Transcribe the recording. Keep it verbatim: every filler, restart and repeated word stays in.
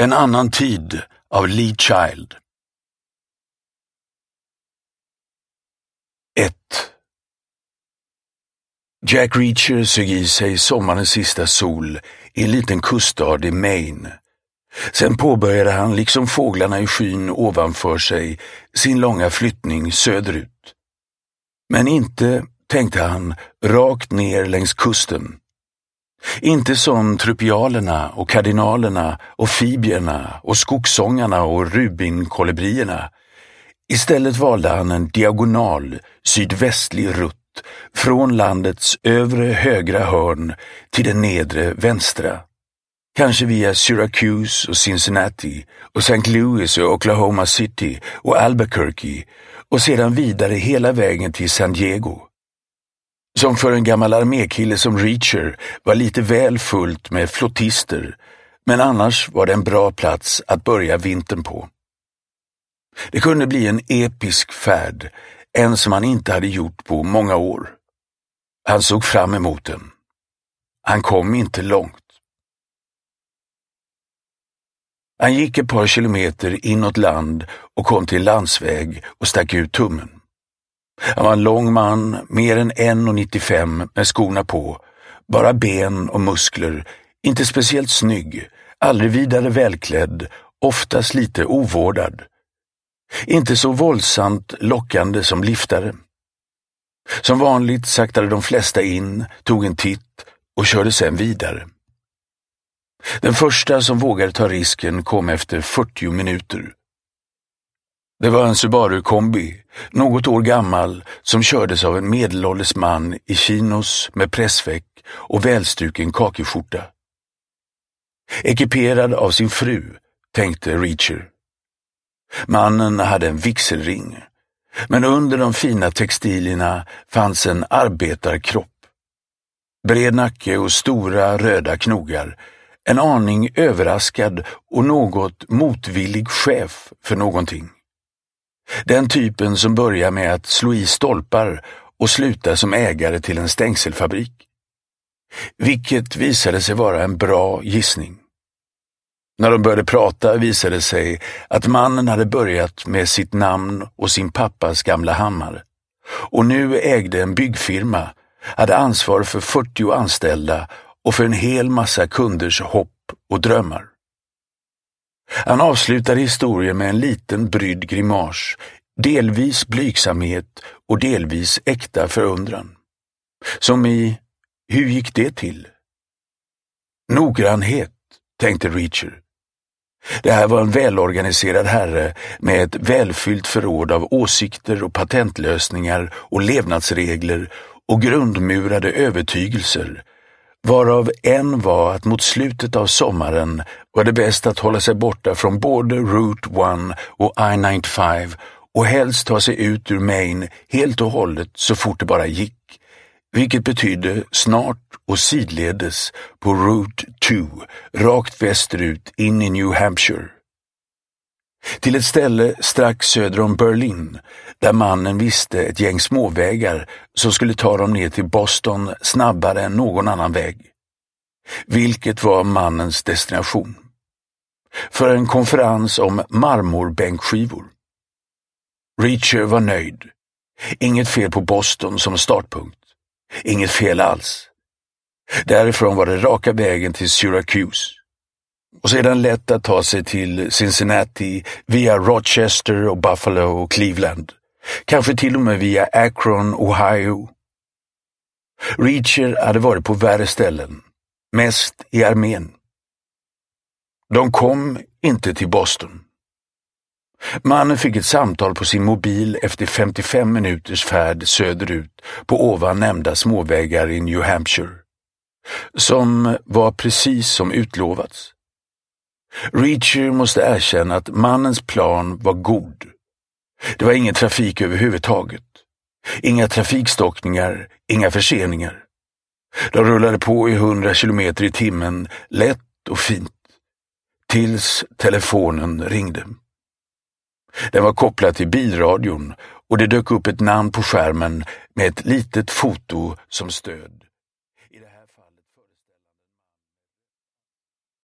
En annan tid av Lee Child. ett. Jack Reacher sög i sig sommarens sista sol i en liten kuststad i Maine. Sen påbörjade han, liksom fåglarna i skyn ovanför sig, sin långa flyttning söderut. Men inte, tänkte han, rakt ner längs kusten. Inte som trupialerna och kardinalerna och fibierna och skogssångarna och rubinkolibrierna. Istället valde han en diagonal, sydvästlig rutt från landets övre högra hörn till den nedre vänstra. Kanske via Syracuse och Cincinnati och Saint Louis och Oklahoma City och Albuquerque och sedan vidare hela vägen till San Diego. Som för en gammal armékille som Reacher var lite väl fullt med flottister, men annars var det en bra plats att börja vintern på. Det kunde bli en episk färd, en som han inte hade gjort på många år. Han såg fram emot den. Han kom inte långt. Han gick ett par kilometer inåt land och kom till landsväg och stack ut tummen. Han var en lång man, mer än en komma nittiofem med skorna på, bara ben och muskler, inte speciellt snygg, aldrig vidare välklädd, oftast lite ovårdad. Inte så våldsamt lockande som liftare. Som vanligt saktade de flesta in, tog en titt och körde sen vidare. Den första som vågade ta risken kom efter fyrtio minuter. Det var en Subaru-kombi, något år gammal, som kördes av en medelålders man i chinos med pressväck och välstruken kakiskjorta. Ekiperad av sin fru, tänkte Reacher. Mannen hade en vigselring, men under de fina textilierna fanns en arbetarkropp. Bred nacke och stora röda knogar, en aning överraskad och något motvillig chef för någonting. Den typen som börjar med att slå i stolpar och slutar som ägare till en stängselfabrik. Vilket visade sig vara en bra gissning. När de började prata visade sig att mannen hade börjat med sitt namn och sin pappas gamla hammare. Och nu ägde en byggfirma, hade ansvar för fyrtio anställda och för en hel massa kunders hopp och drömmar. Han avslutade historien med en liten brydd grimas, delvis blygsamhet och delvis äkta förundran. Som i, hur gick det till? Noggrannhet, tänkte Reacher. Det här var en välorganiserad herre med ett välfyllt förråd av åsikter och patentlösningar och levnadsregler och grundmurade övertygelser, varav en var att mot slutet av sommaren var det bäst att hålla sig borta från både Route ett och I nittiofem och helst ta sig ut ur Maine helt och hållet så fort det bara gick, vilket betydde snart och sidledes på Route två, rakt västerut in i New Hampshire. Till ett ställe strax söder om Berlin, där mannen visste ett gäng småvägar som skulle ta dem ner till Boston snabbare än någon annan väg. Vilket var mannens destination. För en konferens om marmorbänkskivor. Reacher var nöjd. Inget fel på Boston som startpunkt. Inget fel alls. Därifrån var det raka vägen till Syracuse. Och sedan lätt att ta sig till Cincinnati via Rochester och Buffalo och Cleveland. Kanske till och med via Akron, Ohio. Reacher hade varit på värre ställen. Mest i armén. De kom inte till Boston. Mannen fick ett samtal på sin mobil efter femtiofem minuters färd söderut på ovan nämnda småvägar i New Hampshire. Som var precis som utlovats. Reacher måste erkänna att mannens plan var god. Det var ingen trafik överhuvudtaget. Inga trafikstockningar, inga förseningar. De rullade på i hundra kilometer i timmen, lätt och fint. Tills telefonen ringde. Den var kopplad till bilradion och det dök upp ett namn på skärmen med ett litet foto som stöd.